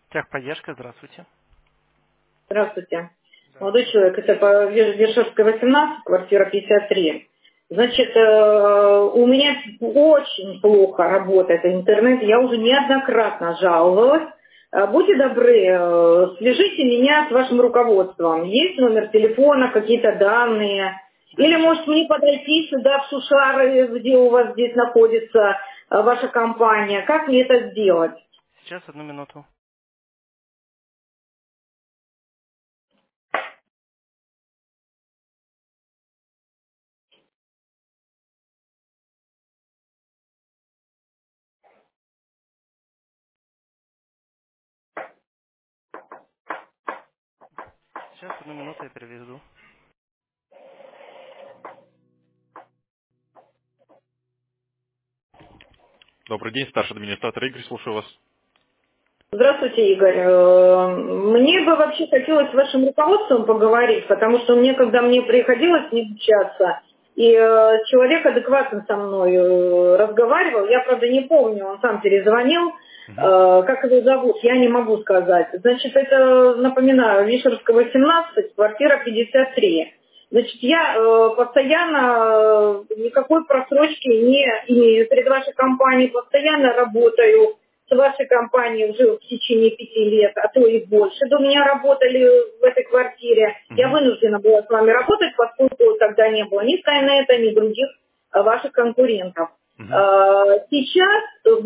Техподдержка, здравствуйте. Здравствуйте. Молодой Здравствуйте. человек, это по Вершевская, 18, квартира 53. Значит, у меня очень плохо работает интернет, я уже неоднократно жаловалась. Будьте добры, свяжите меня с вашим руководством. Есть номер телефона, какие-то данные? Да, Или, сейчас. может, мне подойти сюда, в Шушары, где у вас здесь находится ваша компания? Как мне это сделать? Сейчас, одну минуту. Сейчас, одну минуту, я переведу. Добрый день, старший администратор Игорь, слушаю вас. Здравствуйте, Игорь. Мне бы вообще хотелось с вашим руководством поговорить, потому что когда мне приходилось с ним общаться, и человек адекватно со мной разговаривал, я, правда, не помню, он сам перезвонил, Мгм. как его зовут, я не могу сказать. Значит, это, напоминаю, Вишерского, 18, квартира 53. Значит, я постоянно никакой просрочки не имею перед вашей компанией, постоянно работаю с вашей компанией уже в течение 5 лет, а то и больше до меня работали в этой квартире. Я Мгм. вынуждена была с вами работать, поскольку тогда не было ни Скайнета, ни других ваших конкурентов. Мгм. Сейчас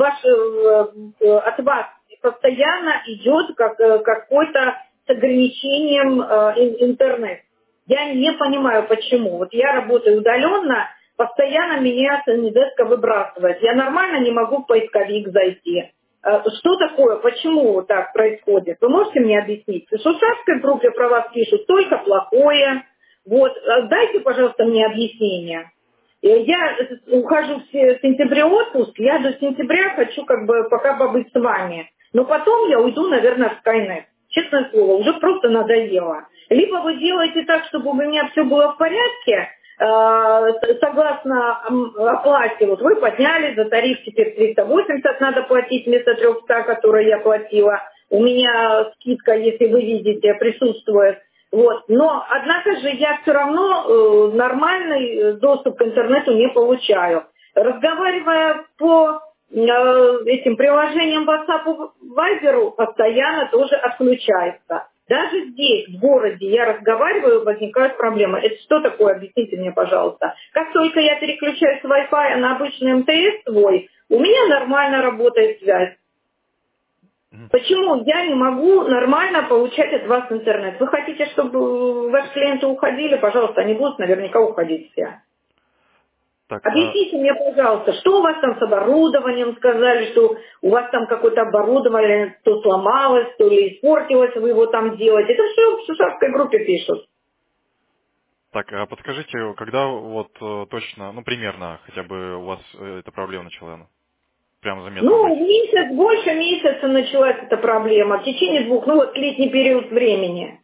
от вас постоянно идет какой-то с ограничением интернет. Я не понимаю, почему. Вот я работаю удаленно, постоянно меня с Нидеска выбрасывает. Я нормально не могу в поисковик зайти. Что такое? Почему так происходит? Вы можете мне объяснить? В Шушарской группе про вас пишут только плохое. Вот, дайте, пожалуйста, мне объяснение. Я ухожу в сентябре отпуск, я до сентября хочу пока побыть с вами. Но потом я уйду, наверное, в Skynet. Честное слово, уже просто надоело. Либо вы делаете так, чтобы у меня все было в порядке, согласно оплате, вот вы подняли за тариф, теперь 380 надо платить вместо 300, которые я платила. У меня скидка, если вы видите, присутствует. Вот. Но, однако же, я все равно нормальный доступ к интернету не получаю. Разговаривая по этим приложениям WhatsApp и Viber, постоянно тоже отключается. Даже здесь, в городе, я разговариваю, возникают проблемы. Это что такое? Объясните мне, пожалуйста. Как только я переключаюсь с Wi-Fi на обычный МТС свой, у меня нормально работает связь. Мгм. Почему я не могу нормально получать от вас интернет? Вы хотите, чтобы ваши клиенты уходили? Пожалуйста, они будут наверняка уходить все. Так, Объясните мне, пожалуйста, что у вас там с оборудованием? Сказали, что у вас там какое-то оборудование то сломалось, то ли испортилось, вы его там делаете. Это все в Шушарской группе пишут. подскажите, когда вот точно, ну, примерно, хотя бы у вас эта проблема начала, прям заметно быть? Ну, месяц, больше месяца началась эта проблема. В течение 2, летний период времени.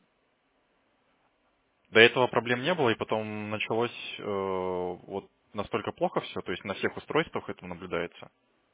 До этого проблем не было, и потом началось вот настолько плохо все, то есть на всех устройствах это наблюдается.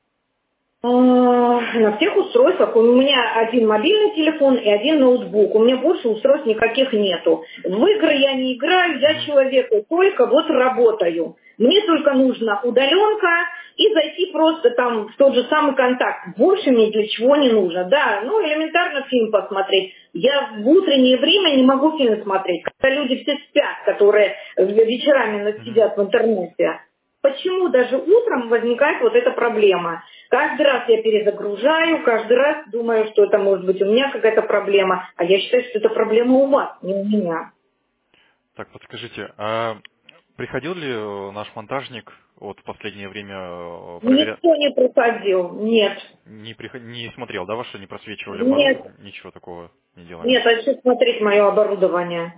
На всех устройствах. У меня один мобильный телефон и один ноутбук. У меня больше устройств никаких нету. В игры я не играю, я Мгм. человек, только вот работаю. Мне только нужна удаленка и зайти просто там в тот же самый контакт. Больше мне для чего не нужно. Да, элементарно фильм посмотреть. Я в утреннее время не могу фильм смотреть, когда люди все спят, которые вечерами Мгм. сидят в интернете. Почему даже утром возникает вот эта проблема? Каждый раз я перезагружаю, каждый раз думаю, что это может быть у меня какая-то проблема, а я считаю, что это проблема у вас, не у меня. Так, подскажите, а приходил ли наш монтажник вот в последнее время проверять? Никто не приходил, нет. Не смотрел, да, ваше, не просвечивали Нет, оборудование? Ничего такого не делали. нет, а что смотреть мое оборудование?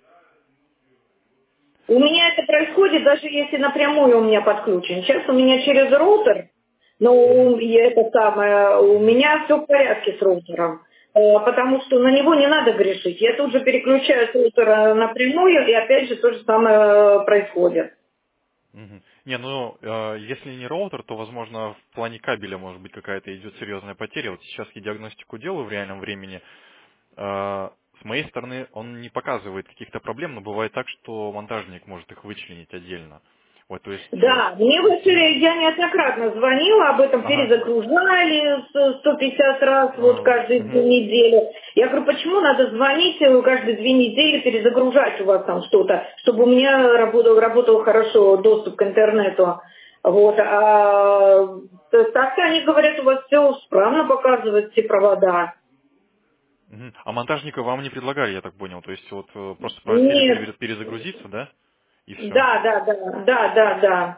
У меня это происходит, даже если напрямую у меня подключен. Сейчас у меня через роутер, Мгм. и это самое, у меня все в порядке с роутером. Потому что на него не надо грешить. Я тут же переключаю с роутера напрямую, и опять же то же самое происходит. Мгм. Не, ну, если не роутер, то, возможно, в плане кабеля, может быть, какая-то идет серьезная потеря. Вот сейчас я диагностику делаю в реальном времени. С моей стороны он не показывает каких-то проблем, но бывает так, что монтажник может их вычленить отдельно. Вот, то есть... Да, мне в Мгм. эфире я неоднократно звонила, об этом Ага. перезагружали 150 раз, вот каждые две Мгм. недели. Я говорю, почему надо звонить каждые 2 недели, перезагружать у вас там что-то, чтобы у меня работал хорошо доступ к интернету. Вот, так-то они говорят, у вас все справно показывают, все провода. Мгм. А монтажника вам не предлагали, я так понял. То есть вот просто просили Нет, перезагрузиться, да? И все. да.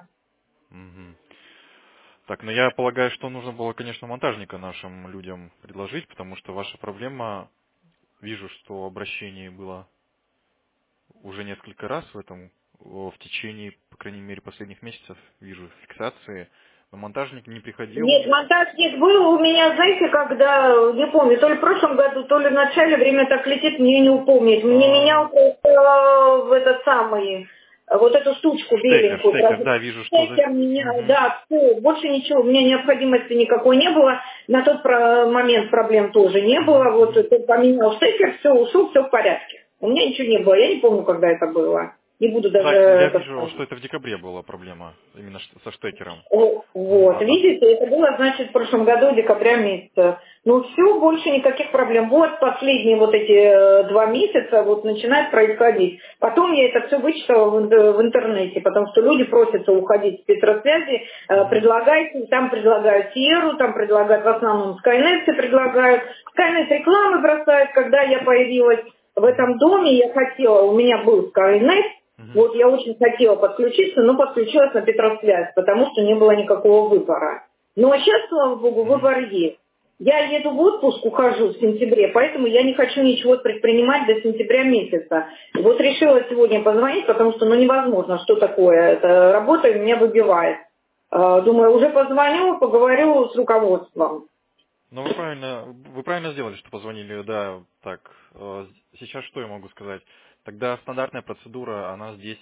Так, но я полагаю, что нужно было, конечно, монтажника нашим людям предложить, потому что ваша проблема, вижу, что обращение было уже несколько раз в этом, в течение, по крайней мере, последних месяцев, вижу фиксации, но монтажник не Нет, приходил. монтажник был у меня, знаете, когда, не помню, то ли в прошлом году, то ли в начале, время так летит, мне не упомнить. Мне А, менял просто в этот самый, вот эту штучку беленькую. штекер, да, вижу, что... Штекер менял, Мгм, да, все, больше ничего, у меня необходимости никакой не было. На тот момент проблем тоже не было. мгм, Вот мгм. поменял штекер, все, ушел, все в порядке. У меня ничего не было, я не помню, когда это было. Не буду даже Да, я это вижу, что это в декабре была проблема, именно со штекером. Мгм, Вот, видите, это было, значит, в прошлом году, декабря месяца. Ну все, больше никаких проблем. Вот последние вот эти 2 месяца вот начинает происходить. Потом я это все вычитала в интернете, потому что люди просятся уходить с спецсвязи, мгм, предлагайте, там предлагают Сиеру, там предлагают в основном Skynet, предлагают. Skynet рекламы бросает, когда я появилась в мгм, этом доме, я хотела, у меня был Skynet, мгм, вот я очень хотела подключиться, но подключилась на Петросвязь, потому что не было никакого выбора. Ну а сейчас, слава богу, мгм. выбор есть. Я еду в отпуск, ухожу в сентябре, поэтому я не хочу ничего предпринимать до сентября месяца. И вот решила сегодня позвонить, потому что ну невозможно, что такое. Это работа меня выбивает. Думаю, уже позвоню, поговорю с руководством. Ну, вы правильно сделали, что позвонили, да, так, сейчас что я могу сказать? Тогда стандартная процедура, она здесь,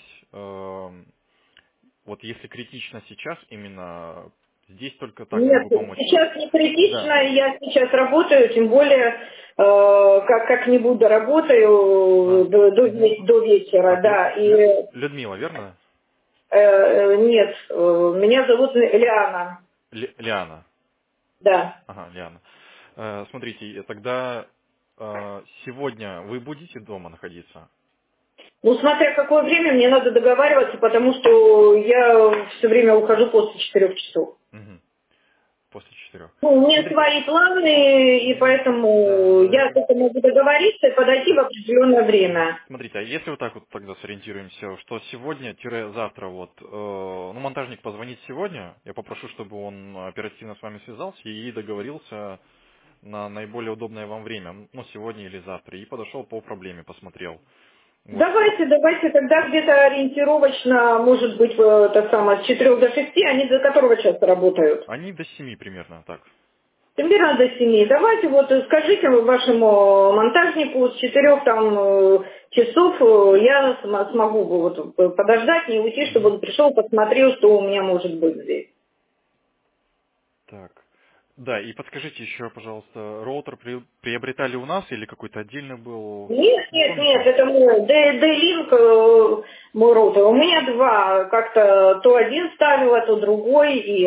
вот если критично сейчас, именно здесь только так Нет, могу помочь. сейчас не Да, критично, я сейчас работаю, тем более как-нибудь доработаю а, мгм. до вечера, Так, да. И Людмила, верно? нет, меня зовут Лиана, Лиана. да. Ага, Лиана. Смотрите, тогда сегодня вы будете дома находиться? Ну, смотря какое время, мне надо договариваться, потому что я все время ухожу после 4 часов. Мгм. После 4. Ну, у меня Смотрите, свои планы, и да, поэтому да, я с этим могу договориться и подойти в определенное время. смотрите, а если вот так вот тогда сориентируемся, что сегодня-завтра вот, ну, монтажник позвонит сегодня, я попрошу, чтобы он оперативно с вами связался и договорился на наиболее удобное вам время, ну, сегодня или завтра, и подошел по проблеме, посмотрел. Вот. Давайте, тогда где-то ориентировочно, может быть, это самое, с 4 до 6, они до которого часа работают? Они до 7 примерно, так. Примерно до 7. Давайте вот скажите вашему монтажнику с 4 там, часов я смогу вот подождать, не уйти, чтобы Мгм. он пришел, посмотрел, что у меня может быть здесь. Так. Да, и подскажите еще, пожалуйста, роутер приобретали у нас или какой-то отдельный был? Не Нет, помните? это мой D-Link, мой роутер. У меня два, как-то то один ставила, то другой, и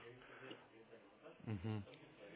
Мгм.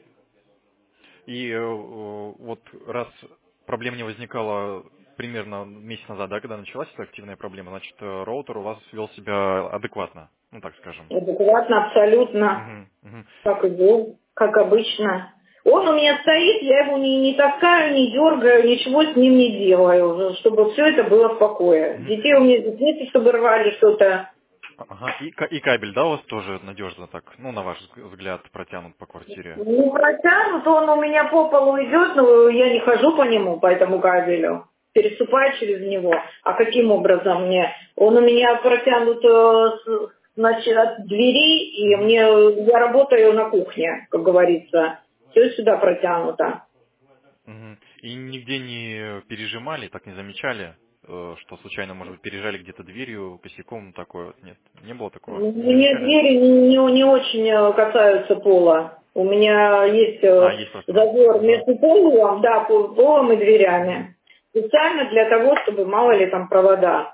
И вот раз проблем не возникало примерно месяц назад, да, когда началась эта активная проблема, значит, роутер у вас вел себя адекватно, ну так скажем. адекватно, абсолютно. Мгм, мгм. Как и был, как обычно. Он у меня стоит, я его не таскаю, не дергаю, ничего с ним не делаю, чтобы все это было в покое. Мгм. Детей у меня здесь нет, чтобы рвали что-то. Ага, и кабель, да, у вас тоже надежно так, ну, на ваш взгляд, протянут по квартире? Не протянут, он у меня по полу идет, но я не хожу по нему, по этому кабелю. Переступаю через него. А каким образом мне? Он у меня протянут значит, от двери, и Мгм, я работаю на кухне, как говорится. Все сюда протянуто. мгм. И нигде не пережимали, так не замечали? что случайно, может быть, пережали где-то дверью, косяком, такое вот? Нет, не было такого? У Не меня замечали? двери не очень касаются пола. У меня есть Есть пространство. зазор Ага. между полом, да, полом и дверями. Специально для того, чтобы мало ли там провода.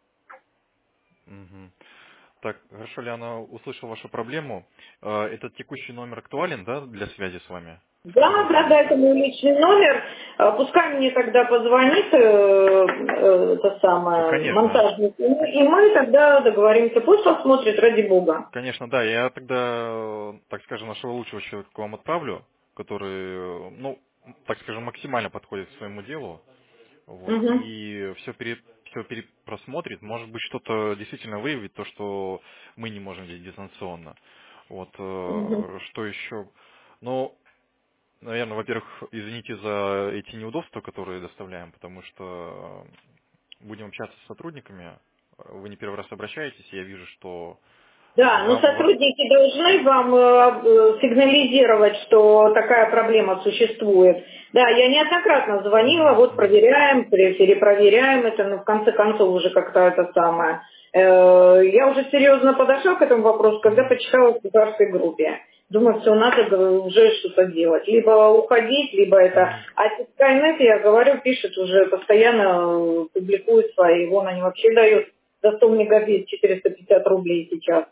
Мгм. Так, хорошо, Лиана, услышал вашу проблему. Этот текущий номер актуален, да, для связи с вами, с Да, которого да, да, звоните? это мой личный номер. Пускай мне тогда позвонит это самое, Конечно. монтажник, и мы тогда договоримся. Пусть посмотрит, ради бога. Конечно, да. Я тогда, так скажем, нашего лучшего человека к вам отправлю, который, ну, так скажем, максимально подходит к своему делу. Вот. Мгм, И все перепросмотрит. Может быть, что-то действительно выявит, то, что мы не можем здесь дистанционно. Вот. мгм. Что еще? Ну, наверное, во-первых, извините за эти неудобства, которые доставляем, потому что будем общаться с сотрудниками. Вы не первый раз обращаетесь, и я вижу, что Да, но вам, сотрудники должны вам сигнализировать, что такая проблема существует. Да, я неоднократно звонила, Мгм, вот мгм, проверяем, перепроверяем это, но в конце концов уже как-то это самое. Я уже серьезно подошла к этому вопросу, когда мгм, почитала в вашей группе. Думаю, все, надо уже что-то делать. Либо уходить, либо это... мгм, А Skynet, я говорю, пишет уже постоянно, публикует свои. Вон они вообще дают за 100 мегабит 450 рублей сейчас.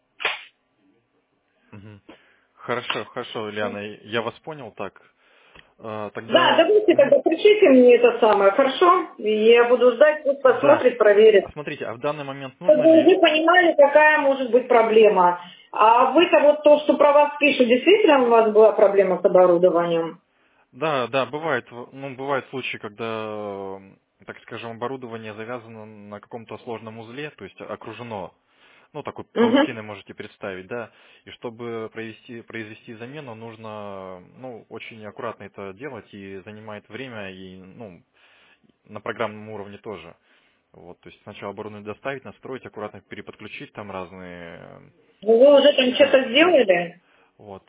мгм. Хорошо, хорошо, Ильяна, я вас понял. Так, Да, тогда, давайте тогда пришлите мне это самое, хорошо? И я буду ждать, пусть да. посмотрит, проверит. Смотрите, а в данный момент нужно Чтобы ли... вы понимали, какая может быть проблема. А вы-то вот то, что про вас пишут, действительно у вас была проблема с оборудованием? Да, да, бывает, ну, бывают случаи, когда, так скажем, оборудование завязано на каком-то сложном узле, то есть окружено, ну, такой Угу. паутиной можете представить, да, и чтобы произвести замену, нужно, ну, очень аккуратно это делать, и занимает время, и, ну, на программном уровне тоже. Вот, то есть сначала оборудование доставить, настроить, аккуратно переподключить там разные, Ну, вы уже там да, что-то сделали? вот.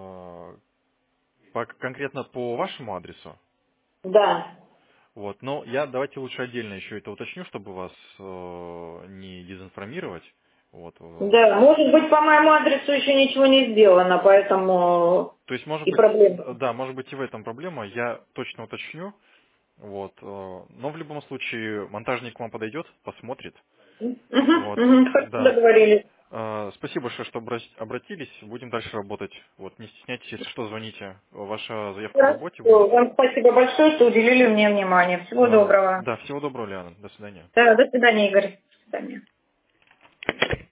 Конкретно по вашему адресу, Да. вот, но я давайте лучше отдельно еще это уточню, чтобы вас не дезинформировать, вот. Да, может быть, по моему адресу еще ничего не сделано, поэтому То есть, может и быть, проблема. да, может быть и в этом проблема, я точно уточню, вот, но в любом случае монтажник к вам подойдет, посмотрит, Угу, вот, угу, хорошо, да. договорились. Спасибо большое, что обратились. Будем дальше работать. Вот, не стесняйтесь, если что, звоните. Ваша заявка в Хорошо. работе будет. Вам спасибо большое, что уделили мне внимание. Всего доброго. Да, всего доброго, Лиана. До свидания. Да, до свидания, Игорь. До свидания.